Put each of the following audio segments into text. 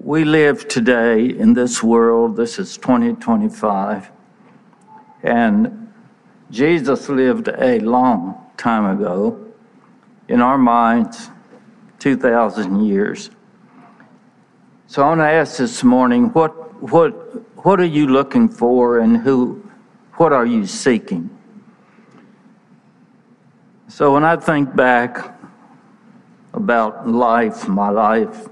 we live today in this world. This is 2025, and Jesus lived a long time ago, in our minds, 2,000 years. So I want to ask this morning, what are you looking for, and what are you seeking? So when I think back about life, my life,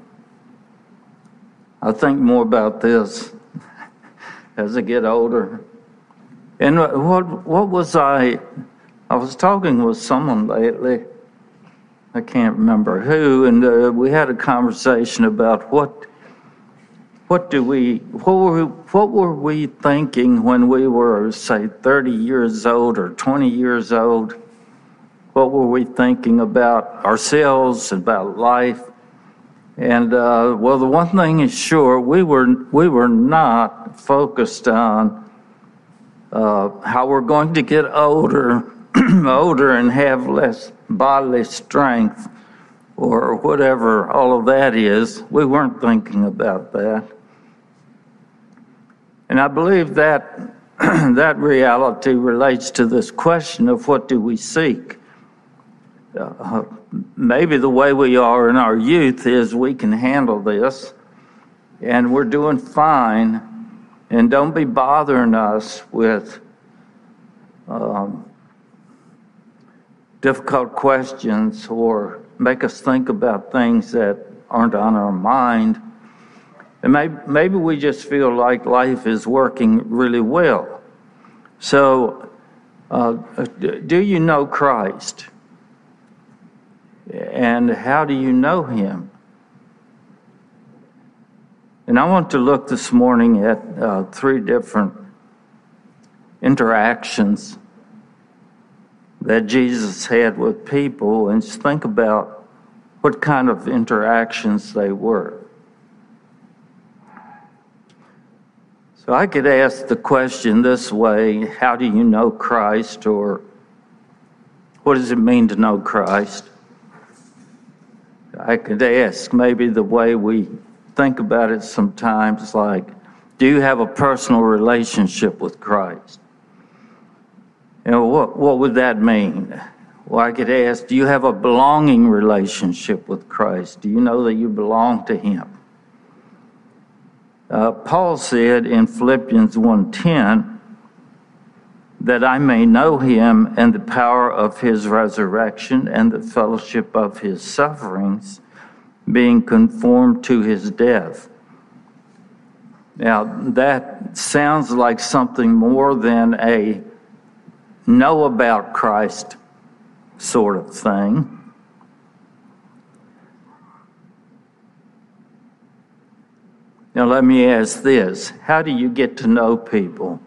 I think more about this as I get older. And what was I was talking with someone lately, I can't remember who, and we had a conversation about what were we thinking when we were, say, 30 years old or 20 years old? What were we thinking about ourselves, about life? And well, the one thing is sure, we were not focused on how we're going to get older, and have less bodily strength, or whatever all of that is. We weren't thinking about that. And I believe that that reality relates to this question of what do we seek. Maybe the way we are in our youth is we can handle this, and we're doing fine, and don't be bothering us with difficult questions or make us think about things that aren't on our mind. And maybe we just feel like life is working really well. So, do you know Christ? And how do you know him? And I want to look this morning at 3 different interactions that Jesus had with people, and just think about what kind of interactions they were. So I could ask the question this way: how do you know Christ? Or what does it mean to know Christ? I could ask maybe the way we think about it sometimes, like, do you have a personal relationship with Christ? And what would that mean? Well, I could ask, do you have a belonging relationship with Christ? Do you know that you belong to him? Paul said in Philippians 1:10, that I may know him and the power of his resurrection and the fellowship of his sufferings, being conformed to his death. Now, that sounds like something more than a know about Christ sort of thing. Now, let me ask this: how do you get to know people?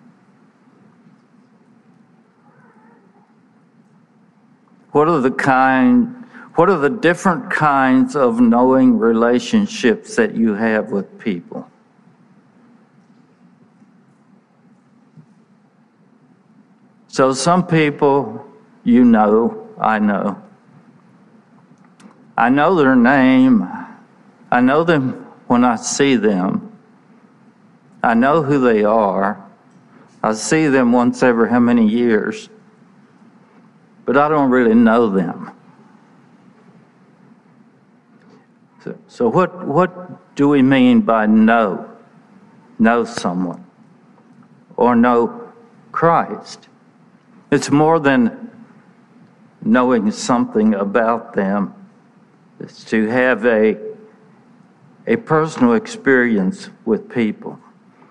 What are the different kinds of knowing relationships that you have with people? So some people, you know, I know. I know their name. I know them when I see them. I know who they are. I see them once every how many years. But I don't really know them. So what do we mean by know someone, or know Christ? It's more than knowing something about them. It's to have a personal experience with people.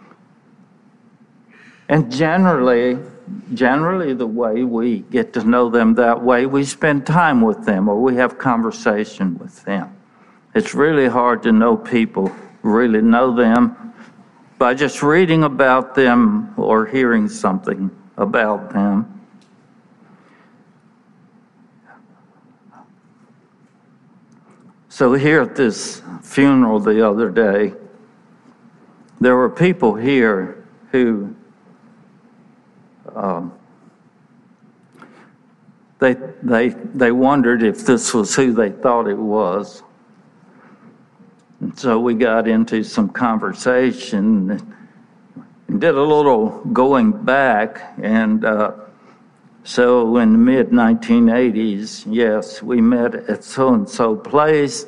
And generally the way we get to know them that way, we spend time with them, or we have conversation with them. It's really hard to know people, really know them, by just reading about them or hearing something about them. So here at this funeral the other day, there were people here who they wondered if this was who they thought it was. And so we got into some conversation and did a little going back. And so in the mid-1980s, yes, we met at so-and-so place.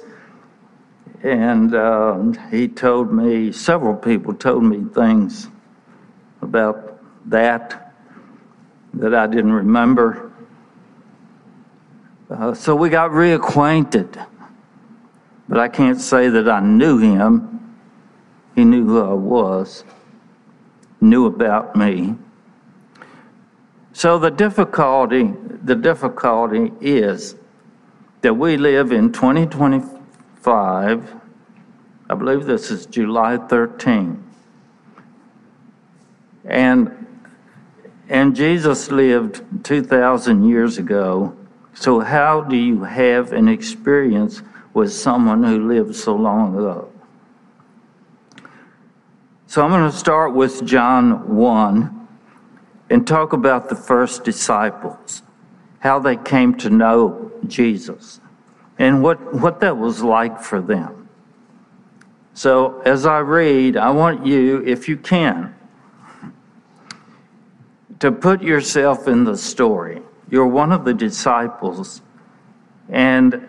And he told me, several people told me things about that I didn't remember. So we got reacquainted. But I can't say that I knew him. He knew who I was, knew about me. So the difficulty is that we live in 2025. I believe this is July 13. And Jesus lived 2,000 years ago. So how do you have an experience with someone who lived so long ago? So I'm going to start with John 1 and talk about the first disciples, how they came to know Jesus, and what that was like for them. So as I read, I want you, if you can, to put yourself in the story. You're one of the disciples, and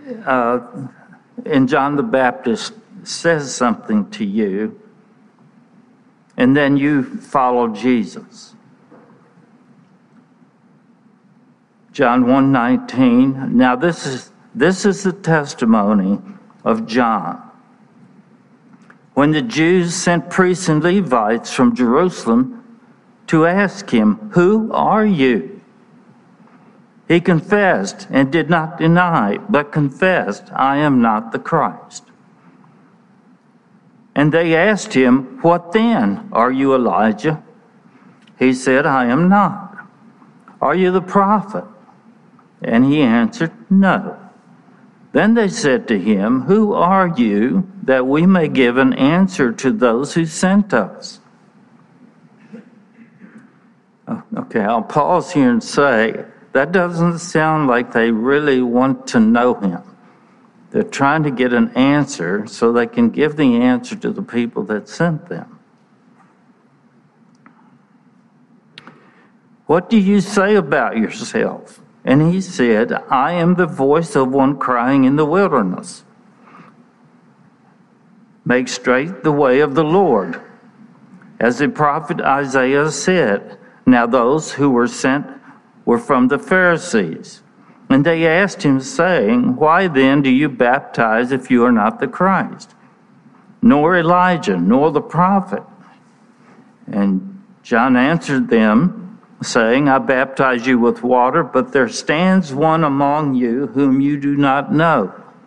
John the Baptist says something to you, and then you follow Jesus. John 1:19. Now this is the testimony of John. When the Jews sent priests and Levites from Jerusalem to ask him, "Who are you?" He confessed and did not deny, but confessed, "I am not the Christ." And they asked him, "What then? Are you Elijah?" He said, "I am not." "Are you the prophet?" And he answered, "No." Then they said to him, "Who are you, that we may give an answer to those who sent us?" Okay, I'll pause here and say, that doesn't sound like they really want to know him. They're trying to get an answer so they can give the answer to the people that sent them. "What do you say about yourself?" And he said, "I am the voice of one crying in the wilderness, 'Make straight the way of the Lord.' As the prophet Isaiah said, now those who were sent were from the Pharisees. And they asked him, saying, 'Why then do you baptize if you are not the Christ, nor Elijah, nor the prophet?' And John answered them, saying, 'I baptize you with water, but there stands one among you whom you do not know.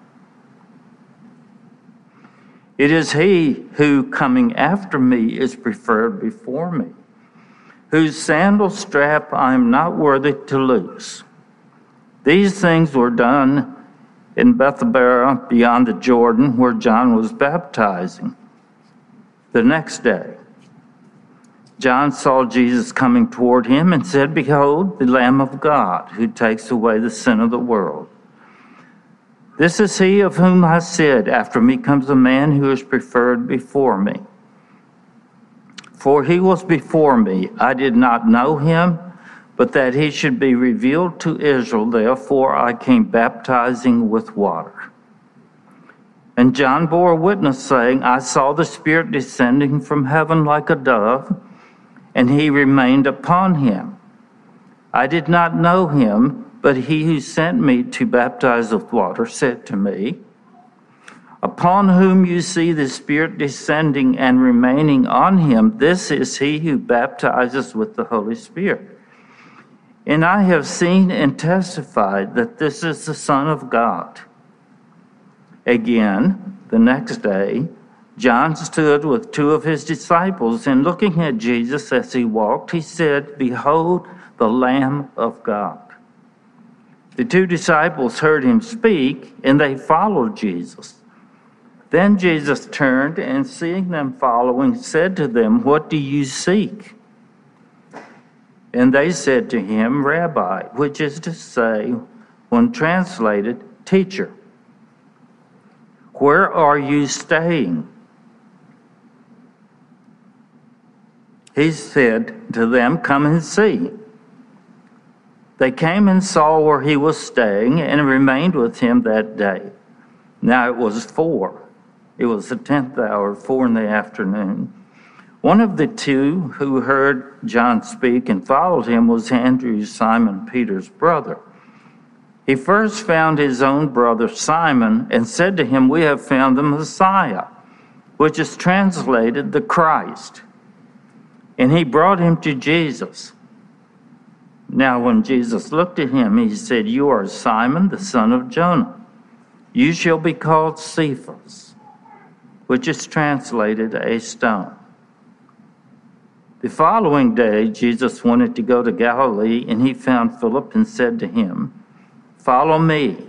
It is he who, coming after me, is preferred before me, whose sandal strap I am not worthy to loose.' These things were done in Bethabara beyond the Jordan, where John was baptizing. The next day, John saw Jesus coming toward him and said, 'Behold, the Lamb of God, who takes away the sin of the world. This is he of whom I said, after me comes a man who is preferred before me. For he was before me, I did not know him, but that he should be revealed to Israel, therefore I came baptizing with water.' And John bore witness, saying, 'I saw the Spirit descending from heaven like a dove, and he remained upon him. I did not know him, but he who sent me to baptize with water said to me, upon whom you see the Spirit descending and remaining on him, this is he who baptizes with the Holy Spirit. And I have seen and testified that this is the Son of God.' Again, the next day, John stood with two of his disciples, and looking at Jesus as he walked, he said, 'Behold, the Lamb of God.' The two disciples heard him speak, and they followed Jesus. Then Jesus turned, and seeing them following, said to them, 'What do you seek?' And they said to him, 'Rabbi,' which is to say, when translated, teacher. Where are you staying? He said to them, come and see. They came and saw where he was staying and remained with him that day. Now it was 4. It was the 10th hour, 4 in the afternoon. One of the two who heard John speak and followed him was Andrew, Simon Peter's brother. He first found his own brother Simon and said to him, we have found the Messiah, which is translated the Christ. And he brought him to Jesus. Now when Jesus looked at him, he said, you are Simon, the son of Jonah. You shall be called Cephas, which is translated a stone. The following day, Jesus wanted to go to Galilee, and he found Philip and said to him, follow me.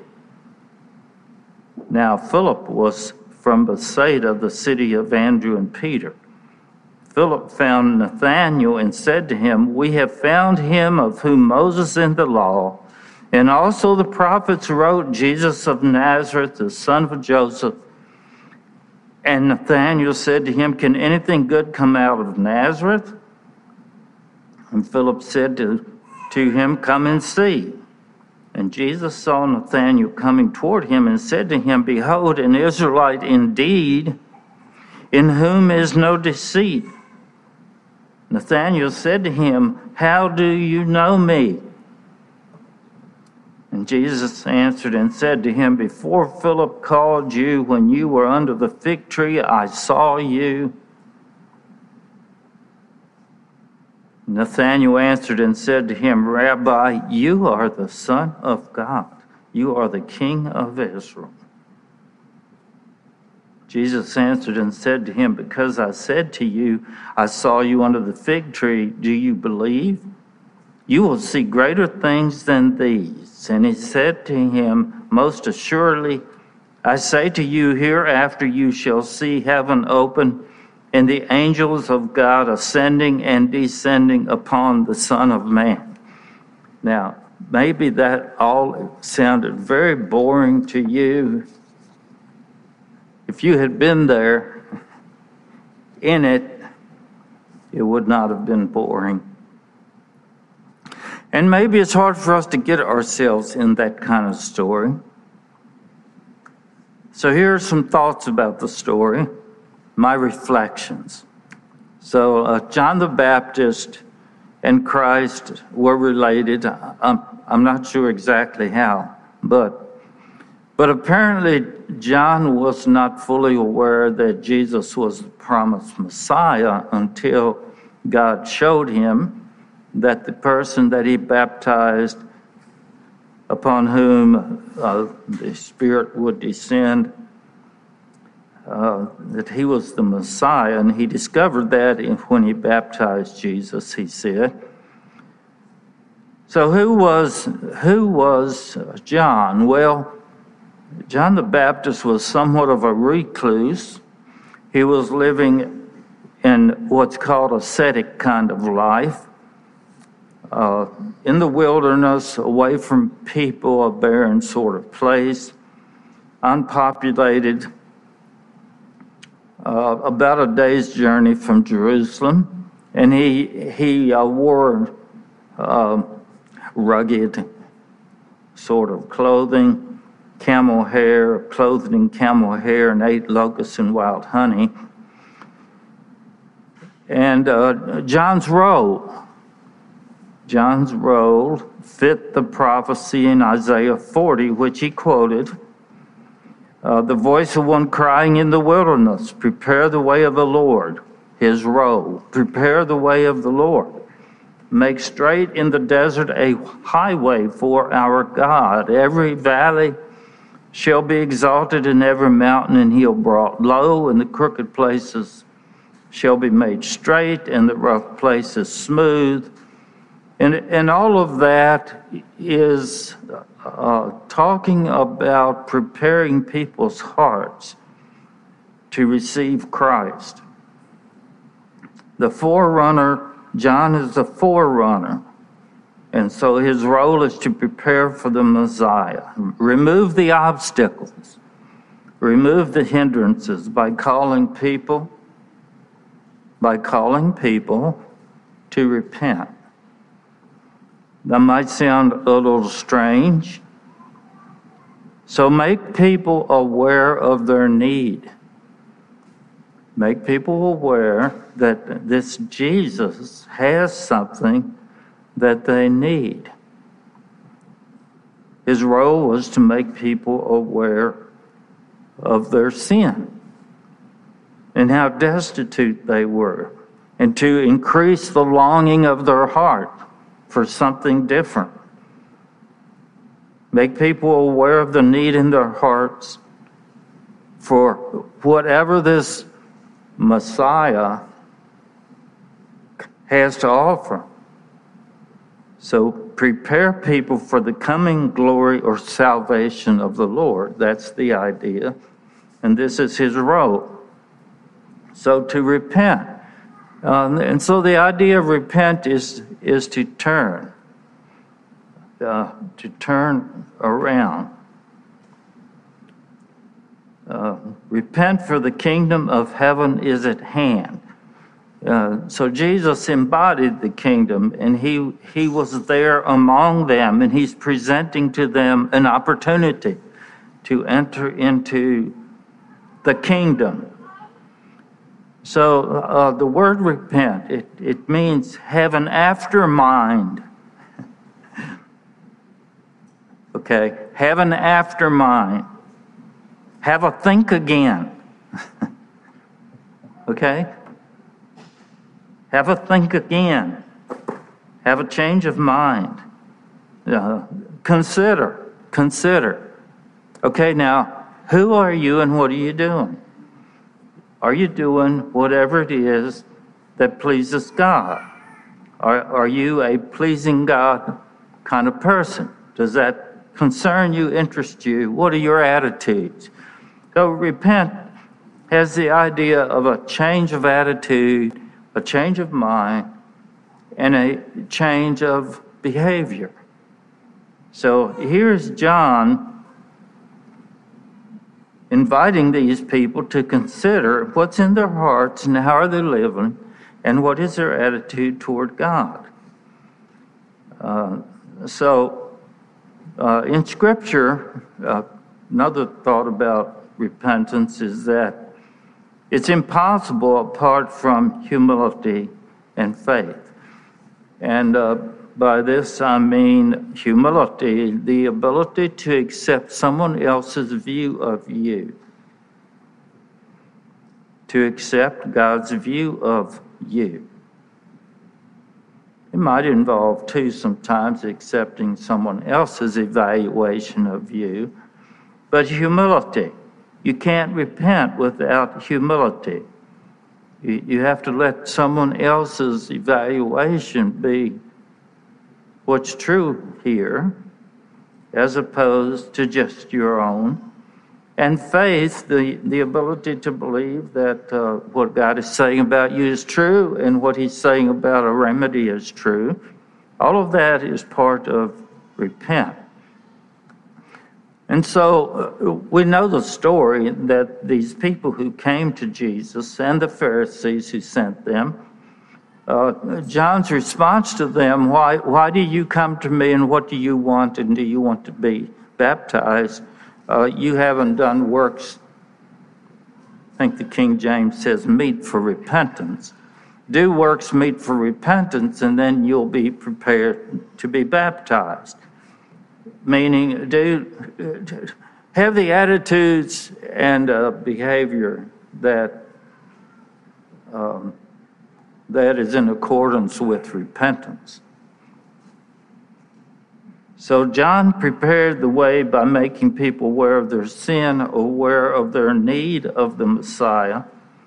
Now Philip was from Bethsaida, the city of Andrew and Peter. Philip found Nathanael and said to him, we have found him of whom Moses in the law and also the prophets wrote, Jesus of Nazareth, the son of Joseph. And Nathanael said to him, can anything good come out of Nazareth? And Philip said to him, come and see. And Jesus saw Nathanael coming toward him and said to him, behold, an Israelite indeed, in whom is no deceit. Nathanael said to him, how do you know me? And Jesus answered and said to him, before Philip called you, when you were under the fig tree, I saw you. Nathanael answered and said to him, Rabbi, you are the Son of God. You are the King of Israel. Jesus answered and said to him, because I said to you, I saw you under the fig tree, do you believe? You will see greater things than these. And he said to him, most assuredly, I say to you, hereafter you shall see heaven open and the angels of God ascending and descending upon the Son of Man. Now, maybe that all sounded very boring to you. If you had been there in it, it would not have been boring. And maybe it's hard for us to get ourselves in that kind of story. So here are some thoughts about the story, my reflections. So John the Baptist and Christ were related. I'm not sure exactly how, but apparently John was not fully aware that Jesus was the promised Messiah until God showed him that the person that he baptized, upon whom the Spirit would descend, that he was the Messiah. And he discovered that when he baptized Jesus, he said. So who was John? Well, John the Baptist was somewhat of a recluse. He was living in what's called ascetic kind of life, in the wilderness, away from people, a barren sort of place, unpopulated, about a day's journey from Jerusalem. And he wore rugged sort of clothing, camel hair, clothed in camel hair, and ate locusts and wild honey. And John's role fit the prophecy in Isaiah 40, which he quoted. The voice of one crying in the wilderness, prepare the way of the Lord. His role, prepare the way of the Lord. Make straight in the desert a highway for our God. Every valley shall be exalted, and every mountain and hill brought low, and the crooked places shall be made straight, and the rough places smooth. And all of that is talking about preparing people's hearts to receive Christ. The forerunner, John is the forerunner. And so his role is to prepare for the Messiah, remove the obstacles, remove the hindrances by calling people to repent. That might sound a little strange. So make people aware of their need. Make people aware that this Jesus has something that they need. His role was to make people aware of their sin and how destitute they were, and to increase the longing of their heart for something different. Make people aware of the need in their hearts for whatever this Messiah has to offer. So prepare people for the coming glory or salvation of the Lord. That's the idea. And this is his role. So to repent. And so the idea of repent is to turn around. Repent, for the kingdom of heaven is at hand. So Jesus embodied the kingdom, and he was there among them, and he's presenting to them an opportunity to enter into the kingdom. So the word repent, it means have an after mind. Okay, have an after mind. Have a think again. Okay? Have a think again. Have a change of mind. Consider. Okay, now, who are you and what are you doing? Are you doing whatever it is that pleases God? Are you a pleasing God kind of person? Does that concern you, interest you? What are your attitudes? So repent has the idea of a change of attitude, a change of mind, and a change of behavior. So here's John inviting these people to consider what's in their hearts and how are they living and what is their attitude toward God. In Scripture, another thought about repentance is that it's impossible apart from humility and faith. And by this I mean humility, the ability to accept someone else's view of you, to accept God's view of you. It might involve, too, sometimes accepting someone else's evaluation of you, but humility. You can't repent without humility. You have to let someone else's evaluation be what's true here, as opposed to just your own. And faith, the ability to believe that what God is saying about you is true and what he's saying about a remedy is true. All of that is part of repent. And so we know the story that these people who came to Jesus and the Pharisees who sent them, John's response to them, why do you come to me and what do you want, and do you want to be baptized? You haven't done works. I think the King James says meet for repentance. Do works meet for repentance, and then you'll be prepared to be baptized. Meaning, have the attitudes and behavior that is in accordance with repentance. So John prepared the way by making people aware of their sin, aware of their need of the Messiah,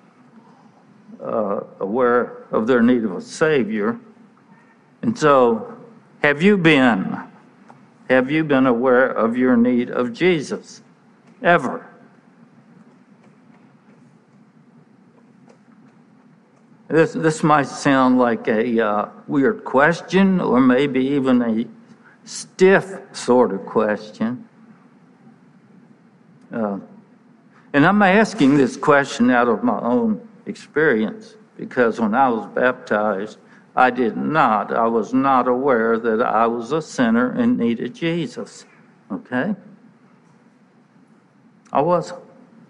aware of their need of a Savior. And so, have you been aware of your need of Jesus? Ever? This might sound like a weird question, or maybe even a stiff sort of question. And I'm asking this question out of my own experience, because when I was baptized, I was not aware that I was a sinner and needed Jesus. Okay? I wasn't.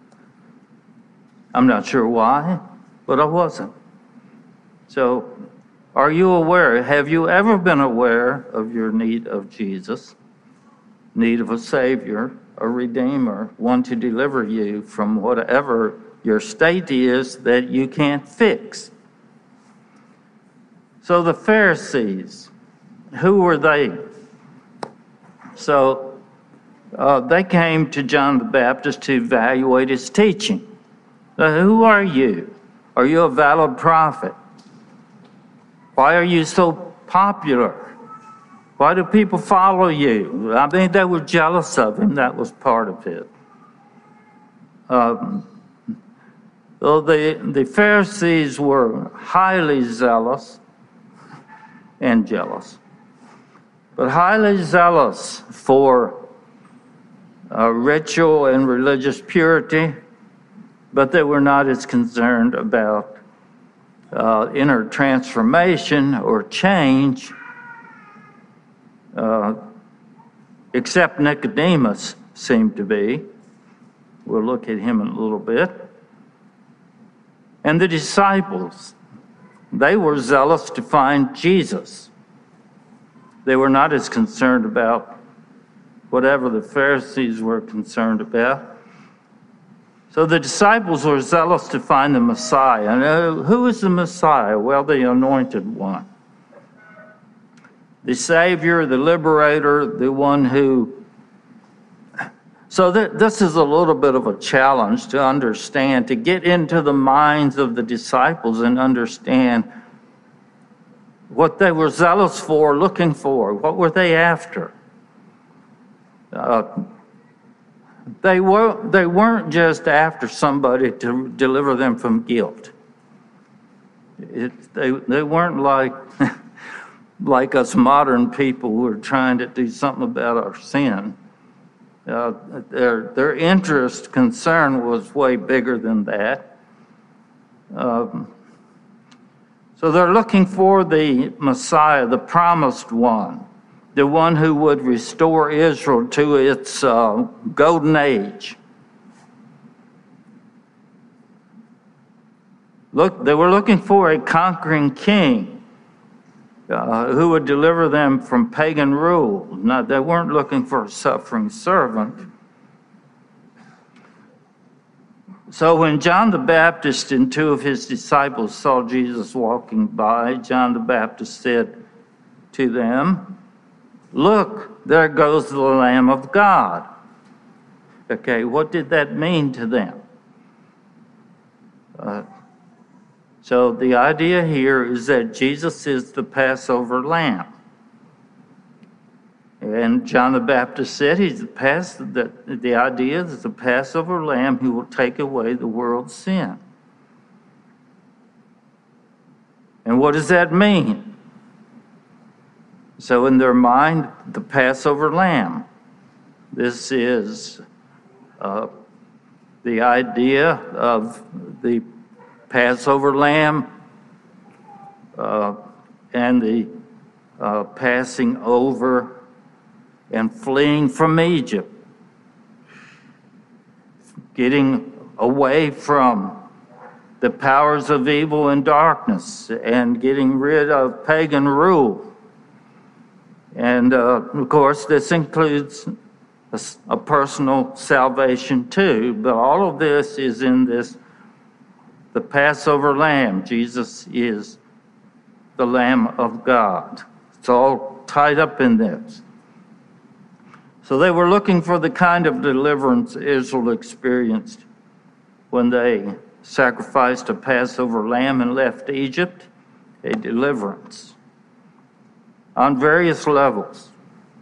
I'm not sure why, but I wasn't. So, are you aware? Have you ever been aware of your need of Jesus, need of a Savior, a Redeemer, one to deliver you from whatever your state is that you can't fix? So the Pharisees, who were they? So they came to John the Baptist to evaluate his teaching. Who are you? Are you a valid prophet? Why are you so popular? Why do people follow you? I mean, they were jealous of him. That was part of it. The Pharisees were highly zealous and jealous, but highly zealous for ritual and religious purity, but they were not as concerned about inner transformation or change, except Nicodemus seemed to be. We'll look at him in a little bit. And the disciples, they were zealous to find Jesus. They were not as concerned about whatever the Pharisees were concerned about. So the disciples were zealous to find the Messiah. And who is the Messiah? Well, the Anointed One. The Savior, the Liberator, the one who... So this is a little bit of a challenge to understand, to get into the minds of the disciples and understand what they were zealous for, looking for. What were they after? They weren't just after somebody to deliver them from guilt. They weren't like us modern people who are trying to do something about our sin. Their interest, concern was way bigger than that. So they're looking for the Messiah, the promised one, the one who would restore Israel to its golden age. They were looking for a conquering king who would deliver them from pagan rule. Now, they weren't looking for a suffering servant. So when John the Baptist and two of his disciples saw Jesus walking by, John the Baptist said to them, "Look, there goes the Lamb of God." Okay, what did that mean to them? So the idea here is that Jesus is the Passover lamb. And John the Baptist said the idea is the Passover lamb who will take away the world's sin. And what does that mean? So in their mind, the Passover lamb. This is the idea of the Passover lamb and the passing over and fleeing from Egypt, getting away from the powers of evil and darkness and getting rid of pagan rule. And of course, this includes a personal salvation too, but all of this is in the Passover lamb. Jesus is the Lamb of God. It's all tied up in this. So they were looking for the kind of deliverance Israel experienced when they sacrificed a Passover lamb and left Egypt, a deliverance on various levels.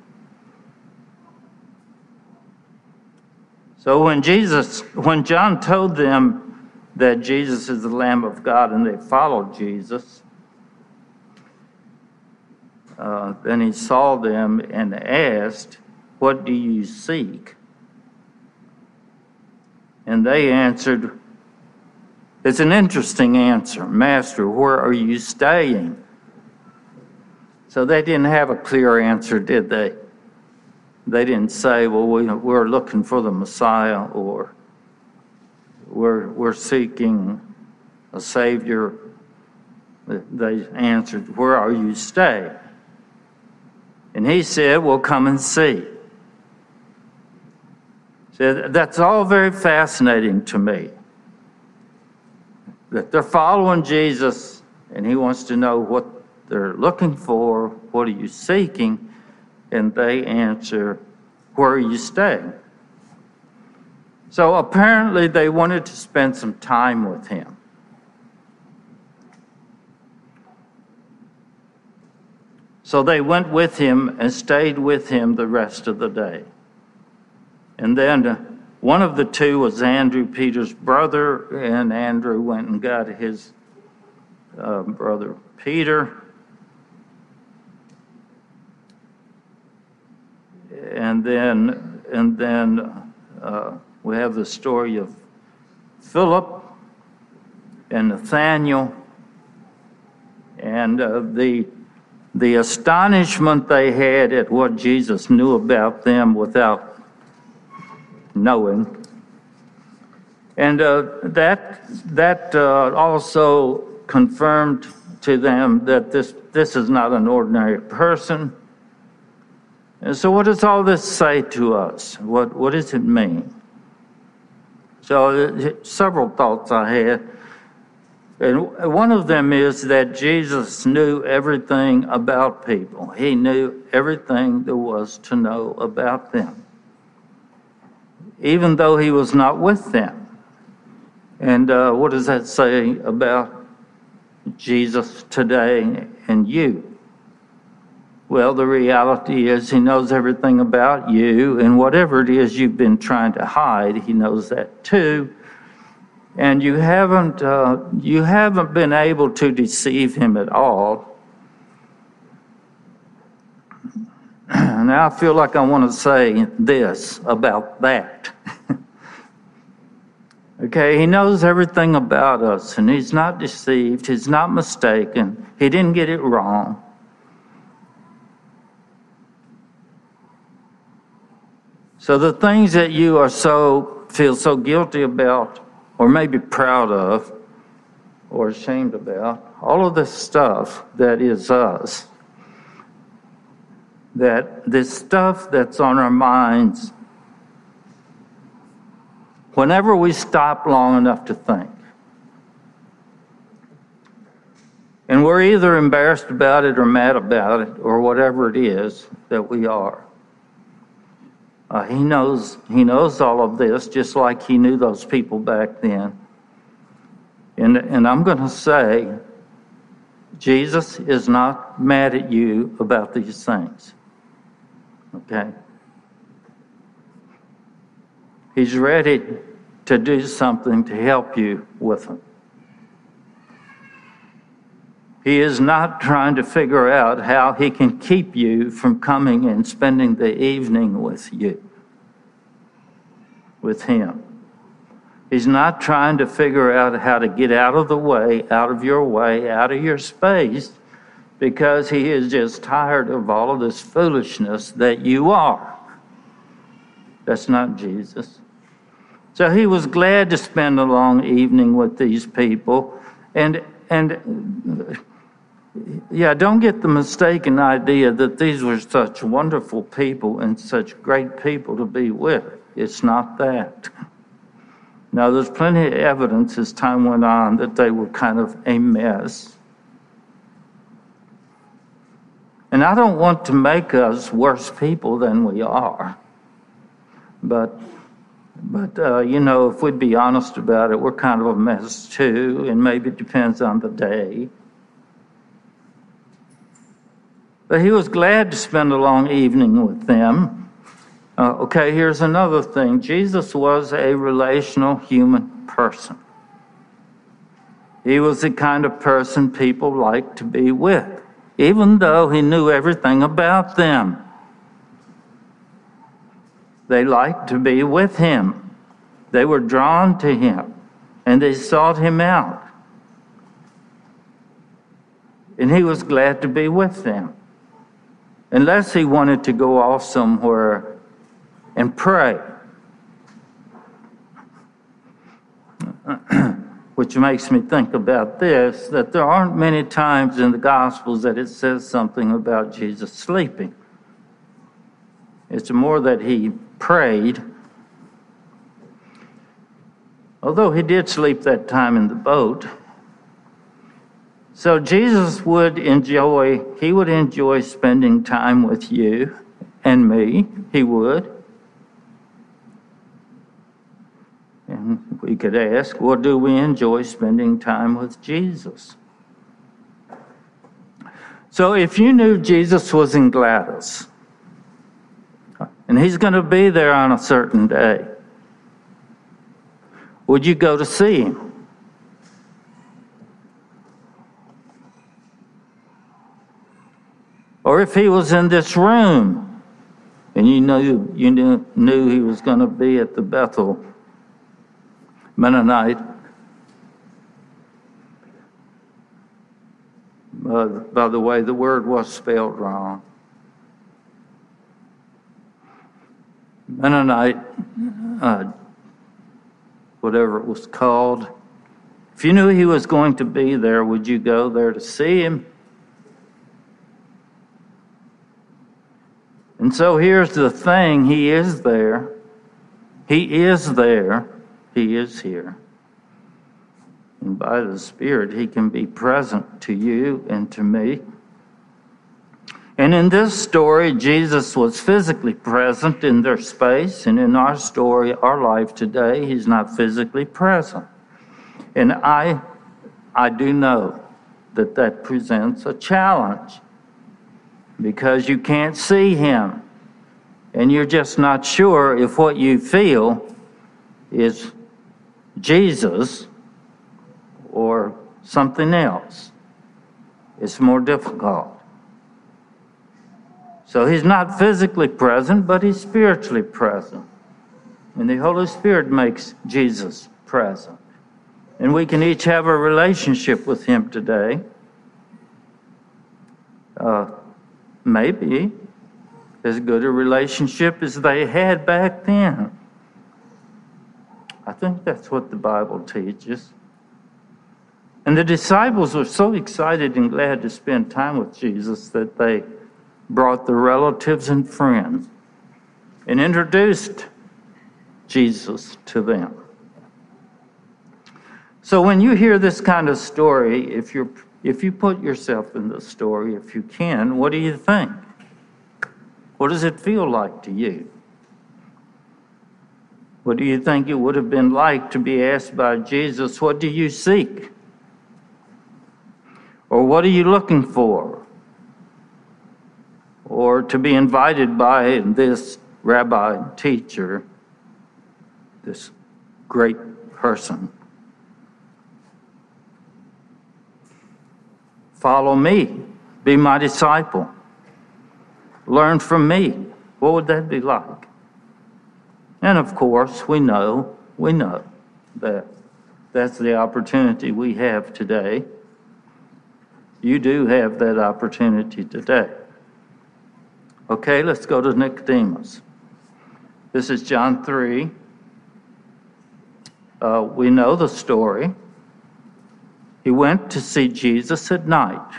So when John told them that Jesus is the Lamb of God and they followed Jesus, then he saw them and asked, "What do you seek?" And they answered, it's an interesting answer, Master, where are you staying? So they didn't have a clear answer, did they? They didn't say, well, we're looking for the Messiah, or we're seeking a Savior. They answered, where are you staying? And he said, well, come and see. So that's all very fascinating to me. That they're following Jesus, and he wants to know what they're looking for, what are you seeking? And they answer, where are you staying? So apparently they wanted to spend some time with him. So they went with him and stayed with him the rest of the day. And then one of the two was Andrew, Peter's brother, and Andrew went and got his brother Peter. And then we have the story of Philip and Nathaniel, and the astonishment they had at what Jesus knew about them without knowing. And that also confirmed to them that this is not an ordinary person. And so what does all this say to us? What does it mean? So several thoughts I had. And one of them is that Jesus knew everything about people. He knew everything there was to know about them, even though he was not with them. And what does that say about Jesus today and you? Well, the reality is he knows everything about you, and whatever it is you've been trying to hide, he knows that too. And you haven't been able to deceive him at all. Now I feel like I want to say this about that. Okay, he knows everything about us, and he's not deceived, he's not mistaken, he didn't get it wrong. So the things that you are feel so guilty about, or maybe proud of, or ashamed about, all of this stuff that is us, that this stuff that's on our minds, whenever we stop long enough to think, and we're either embarrassed about it or mad about it, or whatever it is that we are, he knows all of this, just like he knew those people back then. And I'm going to say, Jesus is not mad at you about these things. Okay? He's ready to do something to help you with them. He is not trying to figure out how he can keep you from coming and spending the evening with you, with him. He's not trying to figure out how to get out of the way, out of your way, out of your space, because he is just tired of all of this foolishness that you are. That's not Jesus. So he was glad to spend a long evening with these people. And yeah, don't get the mistaken idea that these were such wonderful people and such great people to be with. It's not that. Now, there's plenty of evidence as time went on that they were kind of a mess. And I don't want to make us worse people than we are. But if we'd be honest about it, we're kind of a mess too, and maybe it depends on the day. But he was glad to spend a long evening with them. Okay, here's another thing. Jesus was a relational human person. He was the kind of person people like to be with, even though he knew everything about them. They liked to be with him. They were drawn to him, and they sought him out. And he was glad to be with them, unless he wanted to go off somewhere and pray. Which makes me think about this, that there aren't many times in the Gospels that it says something about Jesus sleeping. It's more that he prayed. Although he did sleep that time in the boat. So Jesus would enjoy spending time with you and me. He would. And we could ask, well, do we enjoy spending time with Jesus? So if you knew Jesus was in Gladys, and he's going to be there on a certain day, would you go to see him? Or if he was in this room, and you knew he was going to be at the Bethel Mennonite, by the way, the word was spelled wrong. Mennonite, whatever it was called. If you knew he was going to be there, would you go there to see him? And so here's the thing, he is there. He is there. He is here. And by the Spirit, he can be present to you and to me. And in this story, Jesus was physically present in their space. And in our story, our life today, he's not physically present. And I do know that presents a challenge, because you can't see him. And you're just not sure if what you feel is Jesus or something else. It's more difficult. So he's not physically present, but he's spiritually present. And the Holy Spirit makes Jesus present. And we can each have a relationship with him today. Maybe as good a relationship as they had back then. I think that's what the Bible teaches. And the disciples were so excited and glad to spend time with Jesus that they brought their relatives and friends and introduced Jesus to them. So when you hear this kind of story, if you put yourself in the story, if you can, what do you think? What does it feel like to you? What do you think it would have been like to be asked by Jesus, what do you seek? Or what are you looking for? Or to be invited by this rabbi teacher, this great person. Follow me, be my disciple. Learn from me. What would that be like? And of course, we know that that's the opportunity we have today. You do have that opportunity today. Okay, let's go to Nicodemus. This is John 3. We know the story. He went to see Jesus at night.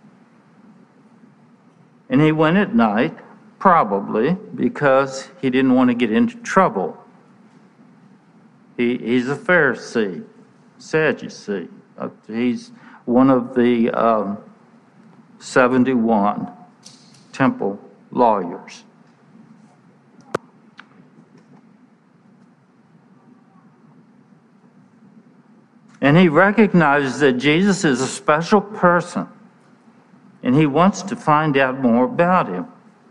And he went at night, probably because he didn't want to get into trouble. He's a Pharisee, Sadducee. He's one of the 71 temple lawyers. And he recognizes that Jesus is a special person, and he wants to find out more about him.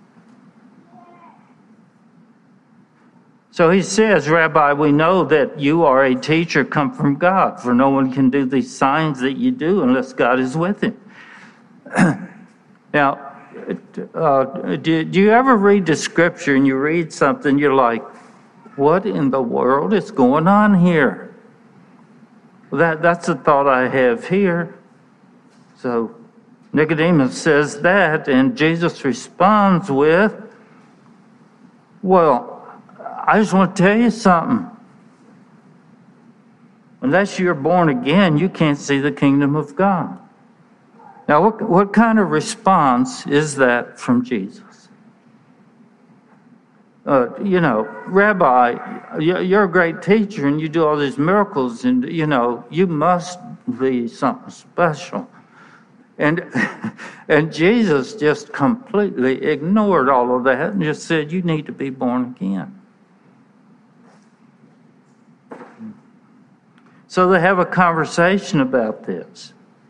So he says, Rabbi, we know that you are a teacher come from God, for no one can do these signs that you do unless God is with him. Now, do you ever read the scripture and you read something, you're like, What in the world is going on here? That's the thought I have here. So Nicodemus says that, and Jesus responds with, well, I just want to tell you something. Unless you're born again, you can't see the kingdom of God. Now, what kind of response is that from Jesus? Rabbi, you're a great teacher and you do all these miracles and, you must be something special. And Jesus just completely ignored all of that and just said, you need to be born again. So they have a conversation about this.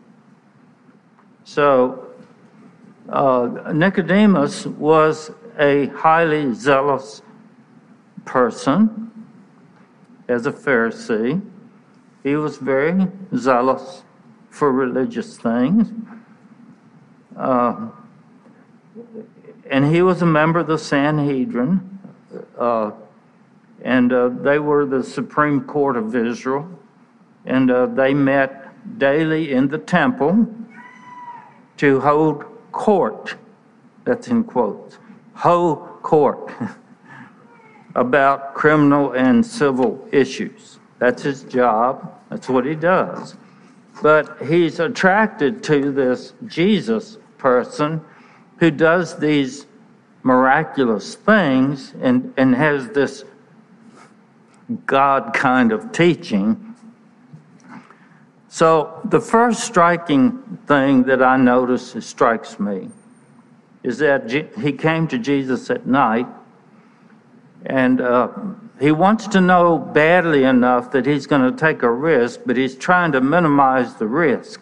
So Nicodemus was a highly zealous person as a Pharisee. He was very zealous for religious things. And he was a member of the Sanhedrin. And they were the Supreme Court of Israel. And they met daily in the temple to hold court. That's in quotes. Hold court about criminal and civil issues. That's his job. That's what he does. But he's attracted to this Jesus person who does these miraculous things and has this God kind of teaching. So the first striking thing that I notice that strikes me is that he came to Jesus at night, and he wants to know badly enough that he's going to take a risk, but he's trying to minimize the risk.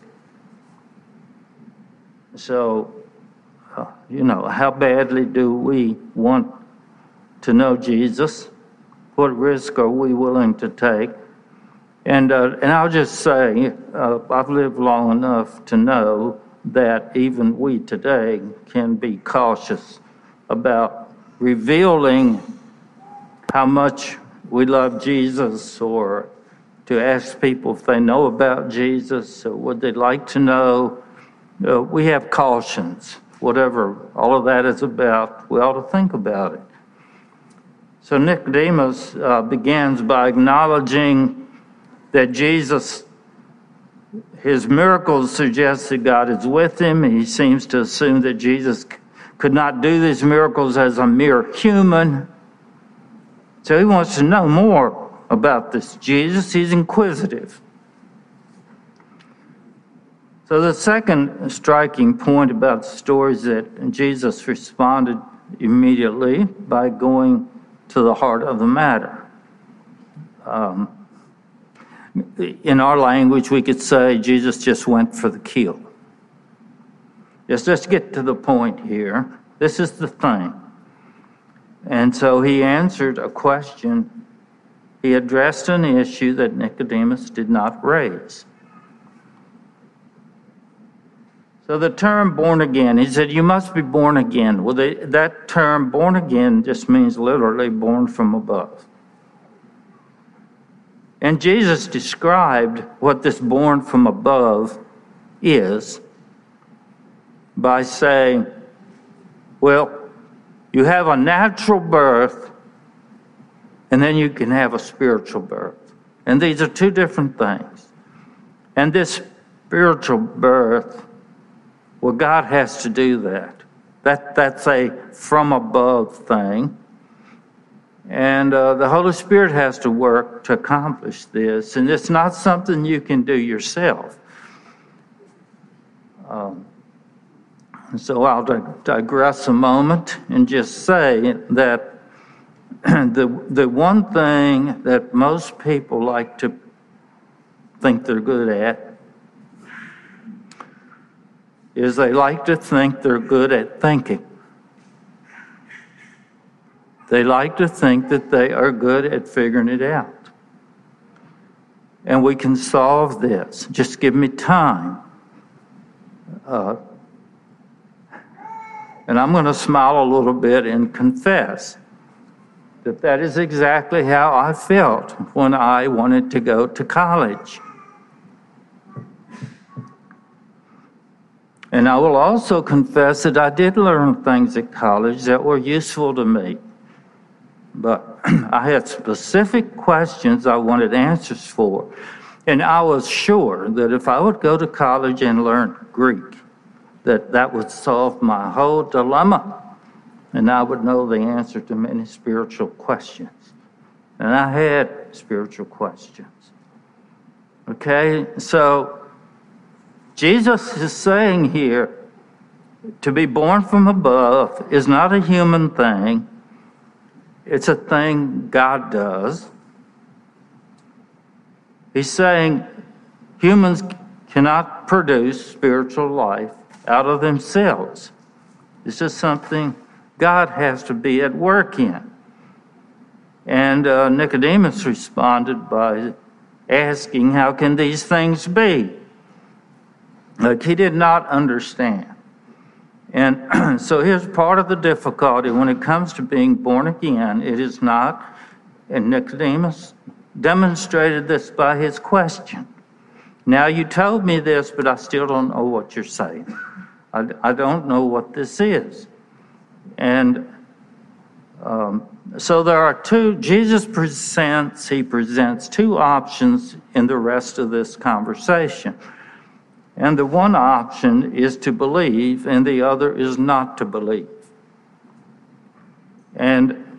So, how badly do we want to know Jesus? What risk are we willing to take? And I'll just say, I've lived long enough to know that even we today can be cautious about revealing how much we love Jesus, or to ask people if they know about Jesus or would they like to know. We have cautions. Whatever all of that is about, we ought to think about it. So Nicodemus begins by acknowledging that Jesus, his miracles suggest that God is with him. He seems to assume that Jesus could not do these miracles as a mere human. So he wants to know more about this Jesus. He's inquisitive. So the second striking point about the story is that Jesus responded immediately by going to the heart of the matter. In our language, we could say Jesus just went for the kill. Let's get to the point here. This is the thing. And so he answered a question. He addressed an issue that Nicodemus did not raise. So the term born again, he said, you must be born again. Well, that term born again just means literally born from above. And Jesus described what this born from above is by saying, well, you have a natural birth, and then you can have a spiritual birth. And these are two different things. And this spiritual birth, well, God has to do that. That's a from above thing. And the Holy Spirit has to work to accomplish this. And it's not something you can do yourself. So I'll digress a moment and just say that the one thing that most people like to think they're good at is they like to think they're good at thinking. They like to think that they are good at figuring it out. And we can solve this. Just give me time. And I'm going to smile a little bit and confess that is exactly how I felt when I wanted to go to college. And I will also confess that I did learn things at college that were useful to me. But I had specific questions I wanted answers for. And I was sure that if I would go to college and learn Greek, that would solve my whole dilemma. And I would know the answer to many spiritual questions. And I had spiritual questions. Okay, so Jesus is saying here, to be born from above is not a human thing. It's a thing God does. He's saying humans cannot produce spiritual life out of themselves. It's just something God has to be at work in. And Nicodemus responded by asking, how can these things be? Like he did not understand. And so here's part of the difficulty when it comes to being born again. It is not, and Nicodemus demonstrated this by his question. Now you told me this, but I still don't know what you're saying. I don't know what this is. And so there are two, Jesus presents two options in the rest of this conversation. And the one option is to believe, and the other is not to believe. And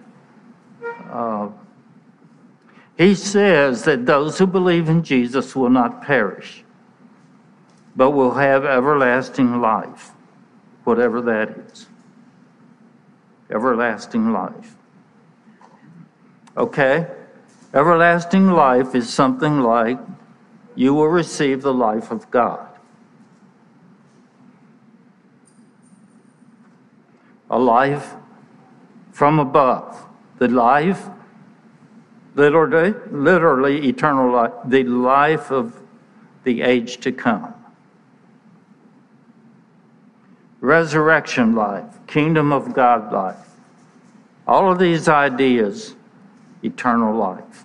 he says that those who believe in Jesus will not perish, but will have everlasting life, whatever that is. Everlasting life. Okay? Everlasting life is something like you will receive the life of God. A life from above. The life, literally eternal life, the life of the age to come. Resurrection life, kingdom of God life. All of these ideas, eternal life.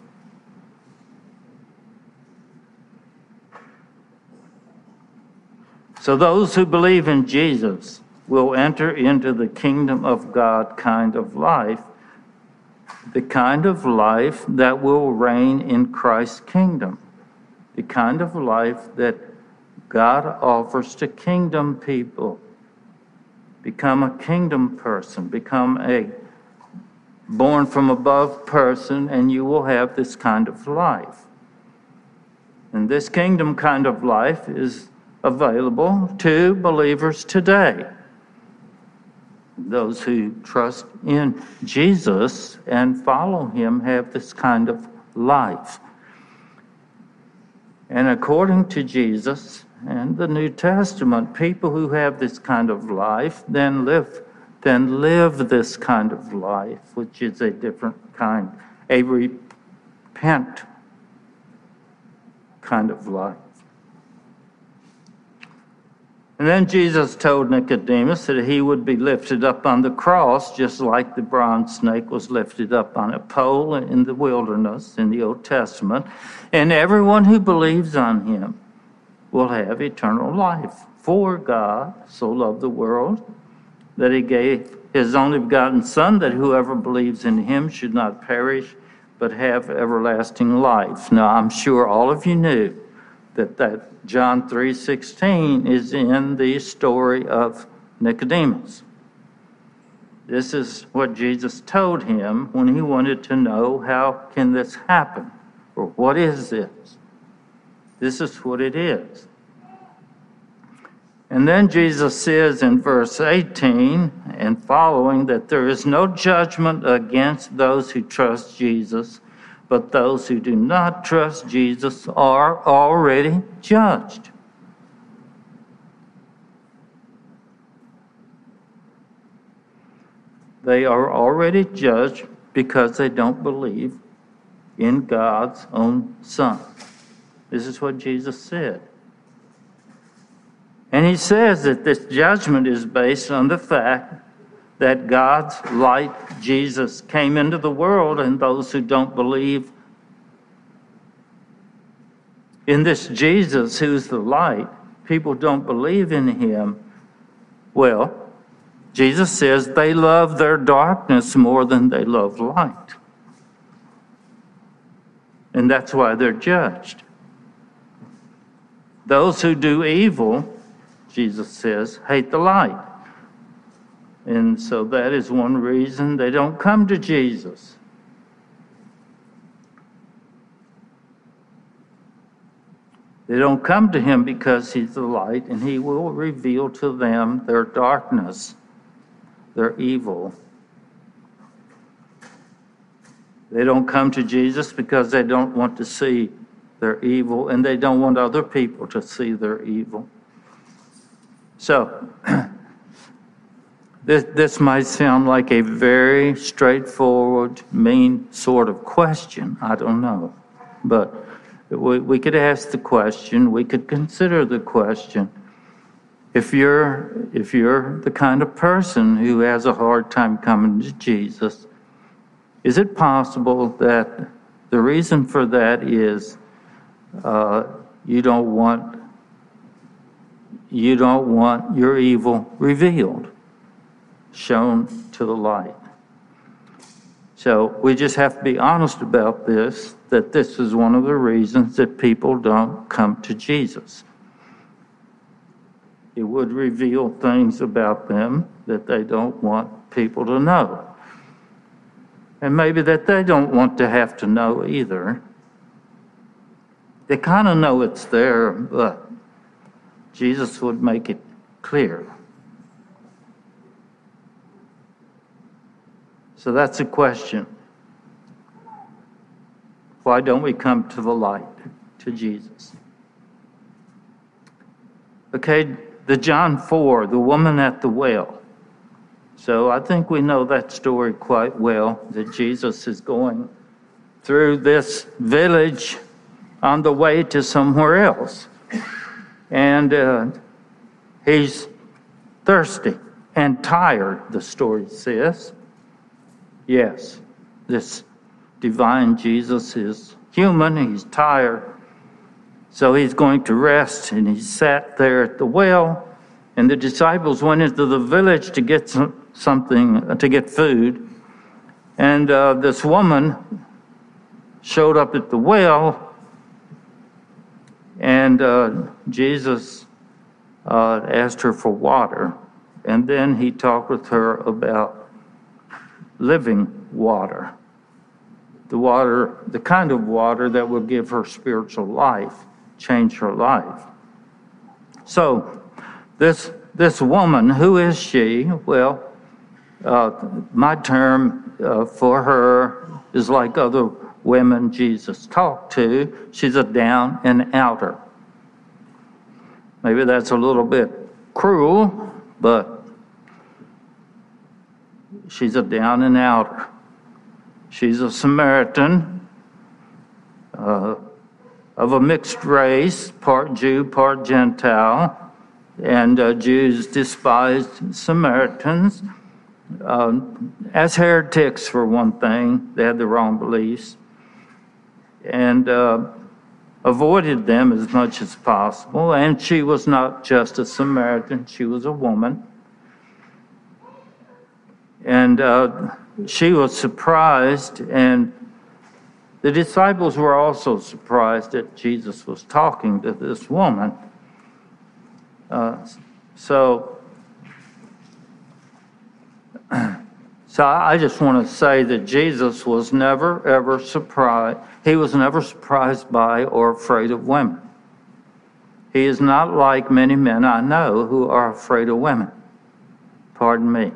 So those who believe in Jesus will enter into the kingdom of God kind of life, the kind of life that will reign in Christ's kingdom, the kind of life that God offers to kingdom people. Become a kingdom person, become a born from above person, and you will have this kind of life. And this kingdom kind of life is available to believers today. Those who trust in Jesus and follow him have this kind of life. And according to Jesus and the New Testament, people who have this kind of life then live this kind of life, which is a different kind, a repent kind of life. And then Jesus told Nicodemus that he would be lifted up on the cross, just like the bronze snake was lifted up on a pole in the wilderness in the Old Testament. And everyone who believes on him will have eternal life. For God so loved the world that he gave his only begotten Son, that whoever believes in him should not perish, but have everlasting life. Now, I'm sure all of you knew that John 3:16 is in the story of Nicodemus. This is what Jesus told him when he wanted to know, how can this happen? Or what is this? This is what it is. And then Jesus says in verse 18 and following that there is no judgment against those who trust Jesus, but those who do not trust Jesus are already judged. They are already judged because they don't believe in God's own Son. This is what Jesus said. And he says that this judgment is based on the fact that God's light, Jesus, came into the world, and those who don't believe in this Jesus who's the light, people don't believe in him. Well, Jesus says they love their darkness more than they love light. And that's why they're judged. Those who do evil, Jesus says, hate the light. And so that is one reason they don't come to Jesus. They don't come to him because he's the light, and he will reveal to them their darkness, their evil. They don't come to Jesus because they don't want to see their evil, and they don't want other people to see their evil. So, this might sound like a very straightforward, mean sort of question. I don't know. But we could ask the question, we could consider the question. If you're the kind of person who has a hard time coming to Jesus, is it possible that the reason for that is you don't want your evil revealed, shown to the light? So we just have to be honest about this, that this is one of the reasons that people don't come to Jesus. It would reveal things about them that they don't want people to know. And maybe that they don't want to have to know either. They kind of know it's there, but Jesus would make it clear. So that's a question. Why don't we come to the light, to Jesus? Okay, the John 4, the woman at the well. So I think we know that story quite well, that Jesus is going through this village on the way to somewhere else. And he's thirsty and tired, the story says. Yes, this divine Jesus is human, he's tired. So he's going to rest, and he sat there at the well, and the disciples went into the village to get something, to get food. And this woman showed up at the well, and Jesus asked her for water. And then he talked with her about living water, the kind of water that will give her spiritual life, change her life. So this woman, who is she? Well, my term for her is like other women Jesus talked to. She's a down and outer. Maybe that's a little bit cruel, but she's a down and outer. She's a Samaritan of a mixed race, part Jew, part Gentile, and Jews despised Samaritans as heretics, for one thing. They had the wrong beliefs, and avoided them as much as possible. And she was not just a Samaritan, she was a woman. And she was surprised, and the disciples were also surprised that Jesus was talking to this woman. So I just want to say that Jesus was never, ever surprised. He was never surprised by or afraid of women. He is not like many men I know who are afraid of women. Pardon me.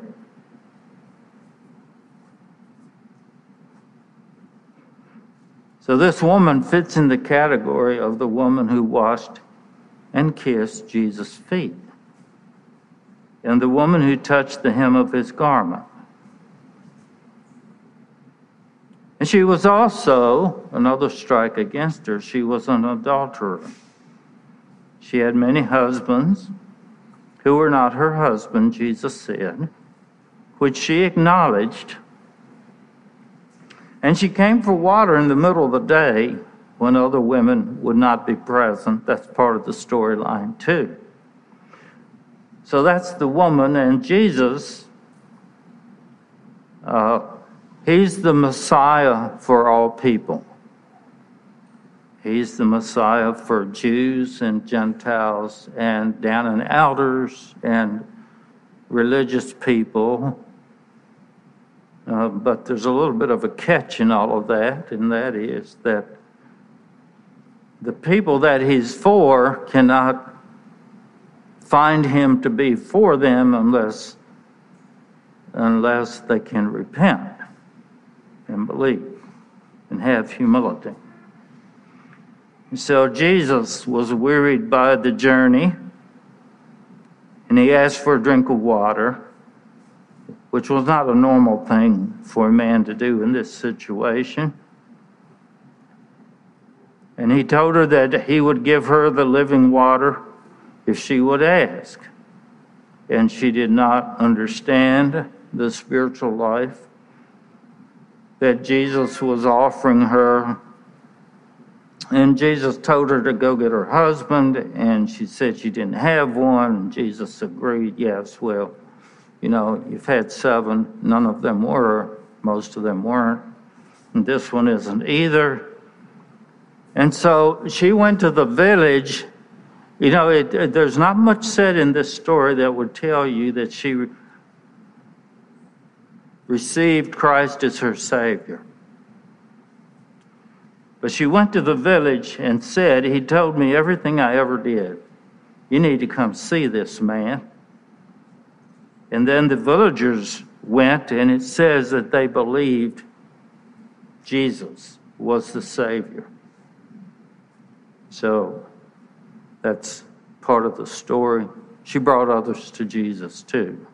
So this woman fits in the category of the woman who washed and kissed Jesus' feet, and the woman who touched the hem of his garment. And she was also, another strike against her, she was an adulterer. She had many husbands who were not her husband, Jesus said. which she acknowledged. And she came for water in the middle of the day when other women would not be present. That's part of the storyline too. So that's the woman, and Jesus, he's the Messiah for all people. He's the Messiah for Jews and Gentiles and down and outers and religious people. But there's a little bit of a catch in all of that, and that is that the people that he's for cannot find him to be for them unless they can repent and believe and have humility. So Jesus was wearied by the journey, and he asked for a drink of water, which was not a normal thing for a man to do in this situation. And he told her that he would give her the living water if she would ask. And she did not understand the spiritual life that Jesus was offering her. And Jesus told her to go get her husband, and she said she didn't have one. And Jesus agreed, yes, well, you know, you've had 7, none of them were, most of them weren't, and this one isn't either. And so she went to the village. You know, there's not much said in this story that would tell you that she received Christ as her Savior. But she went to the village and said, he told me everything I ever did. You need to come see this man. And then the villagers went, and it says that they believed Jesus was the Savior. So that's part of the story. She brought others to Jesus too.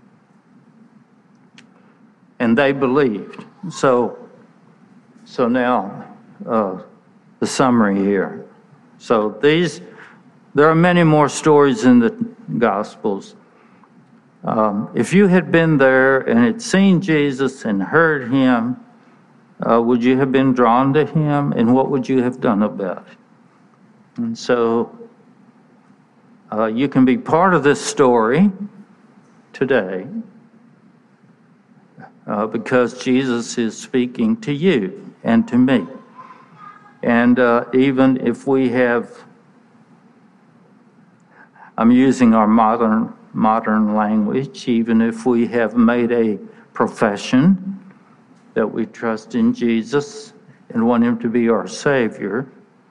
And they believed. So now the summary here. So there are many more stories in the Gospels. If you had been there and had seen Jesus and heard him, would you have been drawn to him? And what would you have done about it? And so you can be part of this story today because Jesus is speaking to you and to me. And even if we have, I'm using our modern language, even if we have made a profession that we trust in Jesus and want him to be our Savior,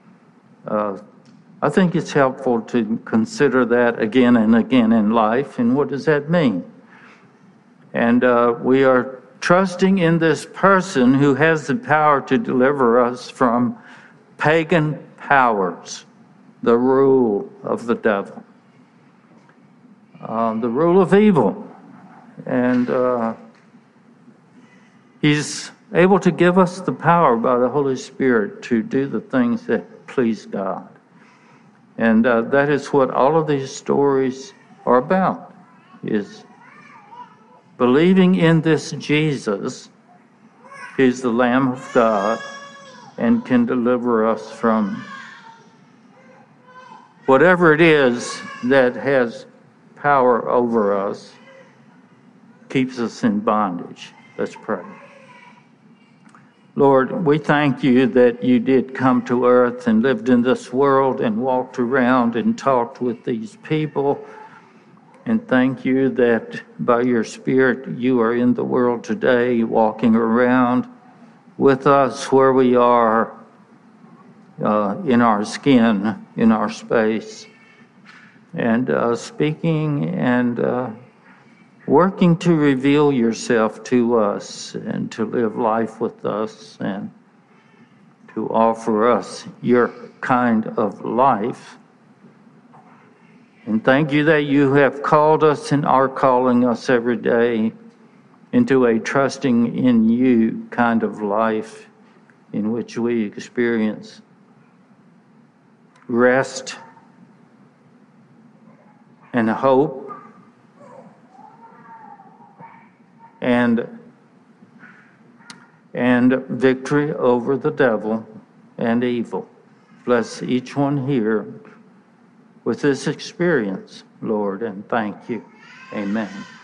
I think it's helpful to consider that again and again in life. And what does that mean? And we are trusting in this person who has the power to deliver us from pagan powers, the rule of the devil, the rule of evil. And he's able to give us the power by the Holy Spirit to do the things that please God. And that is what all of these stories are about, is believing in this Jesus, who's the Lamb of God, and can deliver us from whatever it is that has power over us, keeps us in bondage. Let's pray. Lord, we thank you that you did come to earth and lived in this world and walked around and talked with these people. And thank you that by your Spirit you are in the world today, walking around with us where we are, in our skin, in our space, and speaking and working to reveal yourself to us and to live life with us and to offer us your kind of life. And thank you that you have called us and are calling us every day into a trusting in you kind of life in which we experience rest and hope and and victory over the devil and evil. Bless each one here with this experience, Lord, and thank you. Amen.